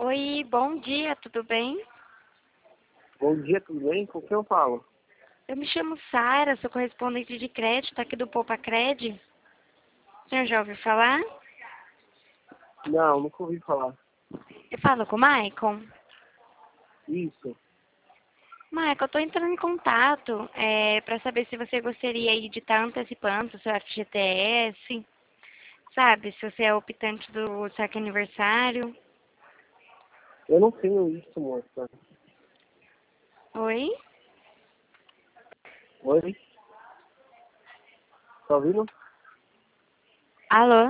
Oi, bom dia, tudo bem? Bom dia, tudo bem? Com quem eu falo? Eu me chamo Sara, sou correspondente de crédito aqui do Poupa Cred. O senhor já ouviu falar? Não, nunca ouvi falar. Eu falo com o Maicon. Isso. Maicon, eu tô entrando em contato para saber se você gostaria aí de estar antecipando o seu FGTS, sabe? Se você é optante do saque aniversário. Eu não tenho isso, moça. Oi? Oi? Tá ouvindo? Alô?